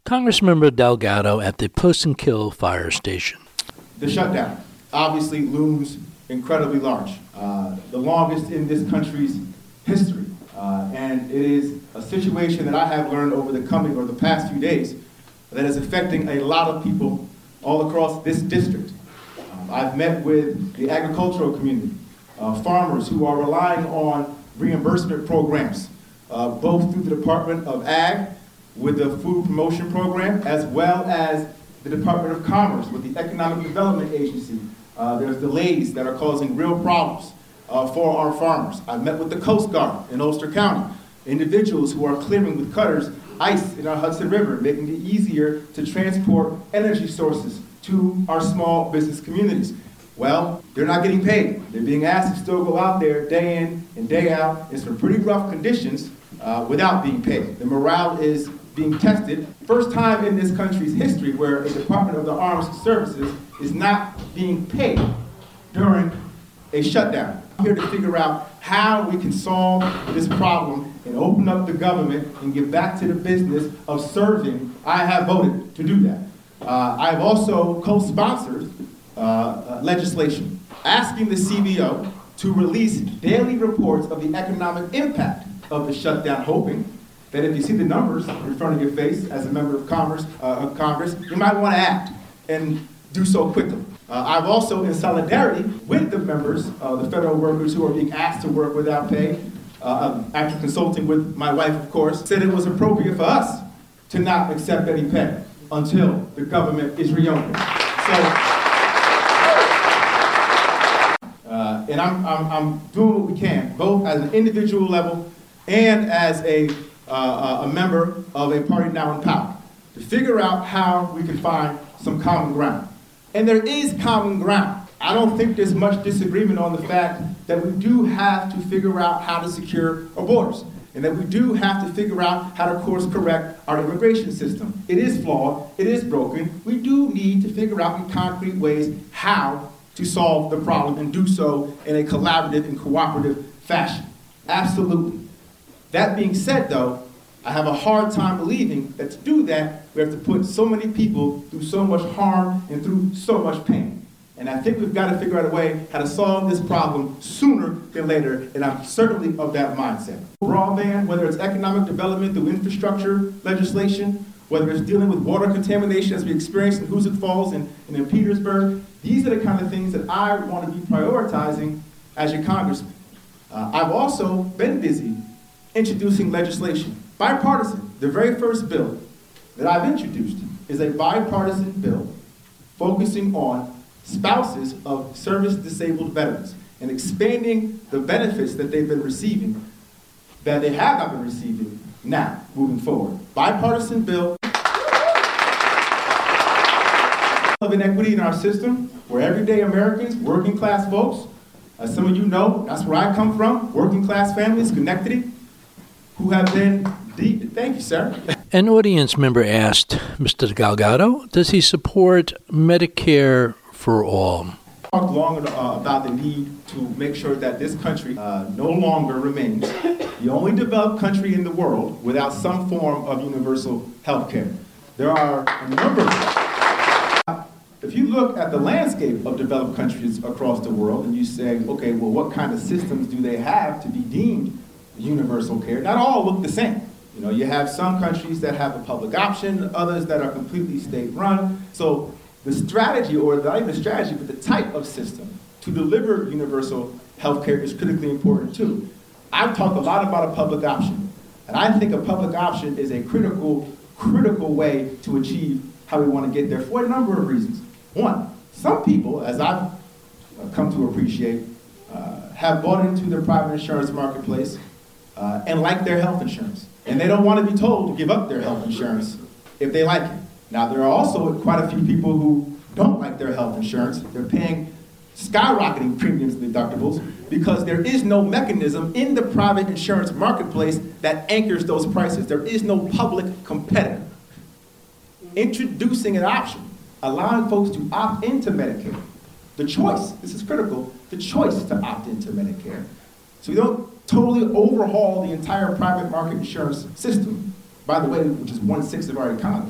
Congressmember Delgado at the Post and Kill fire station. The shutdown obviously looms incredibly large, the longest in this country's history. And it is a situation that I have learned over the past few days that is affecting a lot of people all across this district. I've met with the agricultural community, farmers who are relying on reimbursement programs, both through the Department of Ag with the Food Promotion Program, as well as the Department of Commerce with the Economic Development Agency. There's delays that are causing real problems for our farmers. I've met with the Coast Guard in Ulster County, individuals who are clearing with cutters ice in our Hudson River, making it easier to transport energy sources to our small business communities. Well, they're not getting paid. They're being asked to still go out there day in and day out in some pretty rough conditions without being paid. The morale is being tested. First time in this country's history where a Department of the Armed Services is not being paid during a shutdown. I'm here to figure out how we can solve this problem and open up the government and get back to the business of serving. I have voted to do that. I've also co-sponsored legislation asking the CBO to release daily reports of the economic impact of the shutdown, hoping that if you see the numbers in front of your face as a member of Congress, you might want to act and do so quickly. I've also, in solidarity with the members of the federal workers who are being asked to work without pay, after consulting with my wife, of course, said it was appropriate for us to not accept any pay until the government is reopened. And I'm doing what we can, both as an individual level and as a member of a party now in power, to figure out how we can find some common ground. And there is common ground. I don't think there's much disagreement on the fact that we do have to figure out how to secure our borders, and that we do have to figure out how to course correct our immigration system. It is flawed, it is broken. We do need to figure out in concrete ways how to solve the problem and do so in a collaborative and cooperative fashion. Absolutely. That being said, though, I have a hard time believing that to do that, we have to put so many people through so much harm and through so much pain. And I think we've got to figure out a way how to solve this problem sooner than later, and I'm certainly of that mindset. Broadband, whether it's economic development through infrastructure legislation, whether it's dealing with water contamination as we experienced in Hoosick Falls and in Petersburg, these are the kind of things that I want to be prioritizing as your congressman. I've also been busy introducing legislation, bipartisan. The very first bill that I've introduced is a bipartisan bill focusing on spouses of service-disabled veterans and expanding the benefits that they've been receiving, that they have not been receiving now, moving forward. Bipartisan bill of inequity in our system, where everyday Americans, working class folks, as some of you know, that's where I come from, working class families, Schenectady, who have been thank you, sir. An audience member asked Mr. Delgado, does he support Medicare for all? I talked long about the need to make sure that this country no longer remains the only developed country in the world without some form of universal health care. There are a number of... If you look at the landscape of developed countries across the world and you say, okay, well, what kind of systems do they have to be deemed universal care? Not all look the same. You know, you have some countries that have a public option, others that are completely state-run. So the strategy, or not even the strategy, but the type of system to deliver universal health care is critically important too. I've talked a lot about a public option, and I think a public option is a critical way to achieve how we want to get there for a number of reasons. One, some people, as I've come to appreciate, have bought into the private insurance marketplace and like their health insurance. And they don't want to be told to give up their health insurance if they like it. Now, there are also quite a few people who don't like their health insurance. They're paying skyrocketing premiums and deductibles because there is no mechanism in the private insurance marketplace that anchors those prices. There is no public competitor. Introducing an option, allowing folks to opt into Medicare. The choice, this is critical, the choice to opt into Medicare. So we don't totally overhaul the entire private market insurance system, by the way, which is 1/6 of our economy.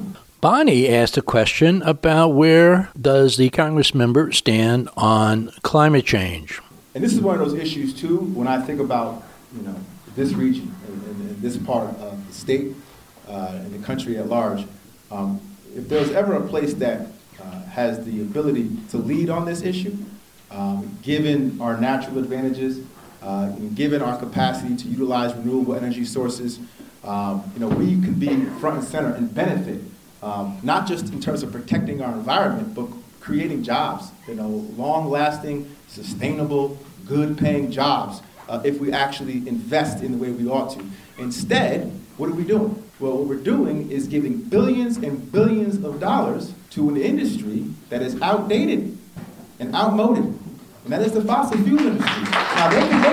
Bonnie asked a question about where does the Congress member stand on climate change. And this is one of those issues, too, when I think about, this region and this part of the state and the country at large. If there's ever a place that has the ability to lead on this issue, given our natural advantages, and given our capacity to utilize renewable energy sources, we can be front and center and benefit, not just in terms of protecting our environment, but creating jobs, long-lasting, sustainable, good-paying jobs, if we actually invest in the way we ought to. Instead, what are we doing? Well, what we're doing is giving billions and billions of dollars to an industry that is outdated and outmoded, and that is the fossil fuel industry. Now,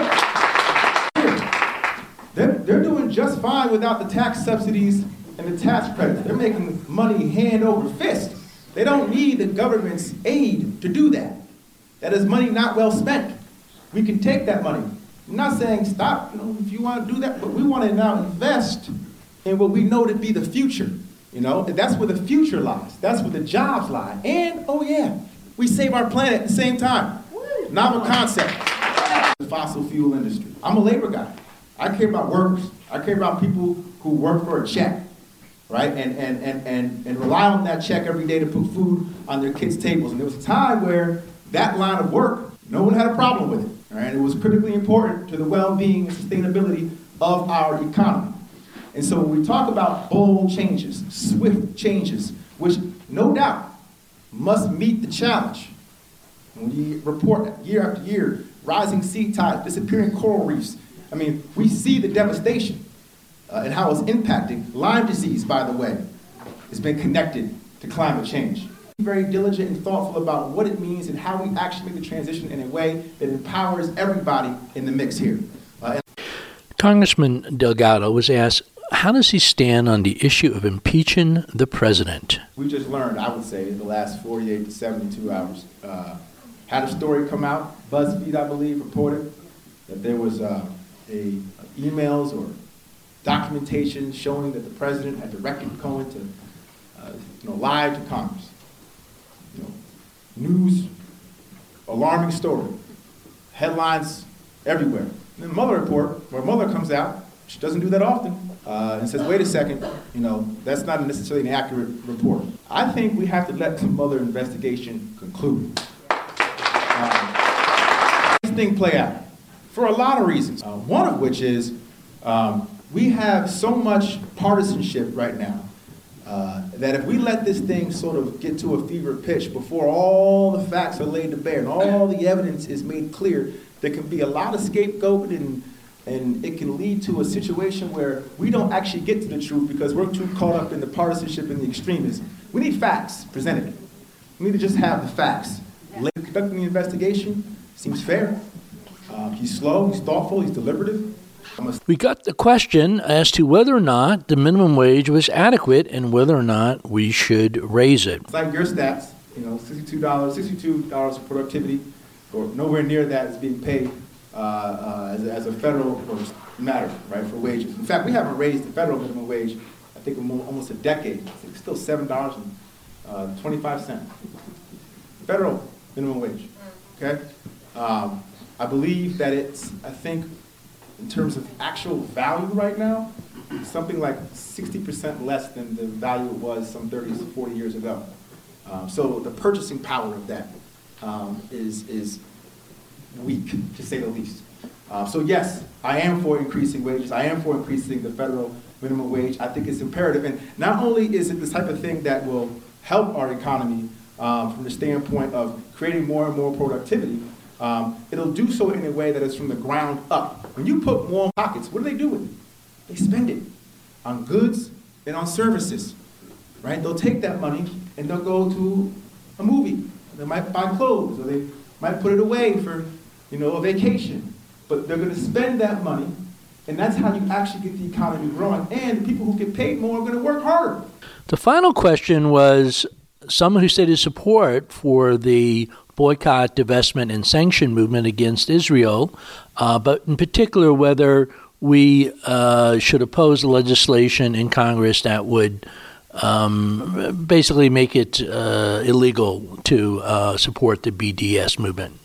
they're doing just fine without the tax subsidies and the tax credits. They're making money hand over fist. They don't need the government's aid to do that. That is money not well spent. We can take that money. I'm not saying stop, if you want to do that, but we want to now invest in what we know to be the future. That's where the future lies. That's where the jobs lie. And, we save our planet at the same time. Novel concept. The fossil fuel industry. I'm a labor guy. I care about workers. I care about people who work for a check, right? And rely on that check every day to put food on their kids' tables. And there was a time where that line of work, no one had a problem with it. Right? It was critically important to the well-being and sustainability of our economy. And so when we talk about bold changes, swift changes, which no doubt must meet the challenge, when you report year after year, rising sea tides, disappearing coral reefs, we see the devastation and how it's impacting. Lyme disease, by the way, has been connected to climate change. Very diligent and thoughtful about what it means and how we actually make the transition in a way that empowers everybody in the mix here. Congressman Delgado was asked, how does he stand on the issue of impeaching the president? We just learned, I would say, in the last 48 to 72 hours, had a story come out, BuzzFeed, I believe, reported that there was emails or documentation showing that the president had directed Cohen to lie to Congress. News, alarming story, headlines everywhere. And then the Mueller report, where Mueller comes out, she doesn't do that often, and says, wait a second, that's not necessarily an accurate report. I think we have to let the Mueller investigation conclude. This thing play out for a lot of reasons. One of which is we have so much partisanship right now that if we let this thing sort of get to a fever pitch before all the facts are laid to bear and all the evidence is made clear, there can be a lot of scapegoating and it can lead to a situation where we don't actually get to the truth because we're too caught up in the partisanship and the extremism. We need facts presented. We need to just have the facts. Conducting the investigation seems fair. He's slow, he's thoughtful, he's deliberative. We got the question as to whether or not the minimum wage was adequate and whether or not we should raise it. It's like your stats, $62 of productivity, or nowhere near that is being paid as a federal matter, right, for wages. In fact, we haven't raised the federal minimum wage, I think, in almost a decade. It's still $7.25. Federal minimum wage, okay? I believe that it's, in terms of actual value right now, something like 60% less than the value it was some 30, 40 years ago. So the purchasing power of that is weak, to say the least. So yes, I am for increasing wages. I am for increasing the federal minimum wage. I think it's imperative. And not only is it the type of thing that will help our economy from the standpoint of creating more and more productivity, it'll do so in a way that is from the ground up. When you put more in pockets, what do they do with it? They spend it on goods and on services, right? They'll take that money and they'll go to a movie. They might buy clothes, or they might put it away for, a vacation. But they're going to spend that money, and that's how you actually get the economy growing. And the people who get paid more are going to work harder. The final question was someone who stated support for the boycott, divestment, and sanction movement against Israel, but in particular whether we should oppose the legislation in Congress that would basically make it illegal to support the BDS movement?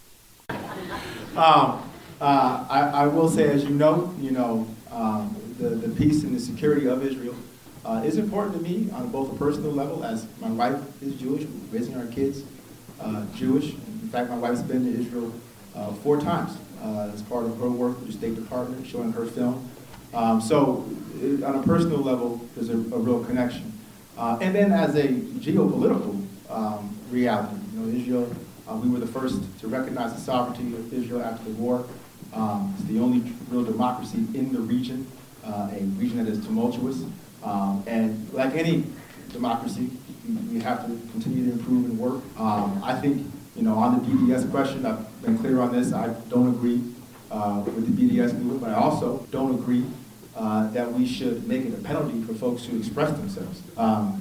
I will say, as you know, the peace and the security of Israel is important to me on both a personal level, as my wife is Jewish, raising our kids Jewish. In fact, my wife's been to Israel 4 times as part of her work with the State Department, showing her film. So on a personal level, there's a real connection. And then as a geopolitical reality, Israel, we were the first to recognize the sovereignty of Israel after the war. It's the only real democracy in the region, a region that is tumultuous. And like any democracy, we have to continue to improve and work. I think, on the BDS question, I've been clear on this. I don't agree with the BDS movement, but I also don't agree that we should make it a penalty for folks who express themselves.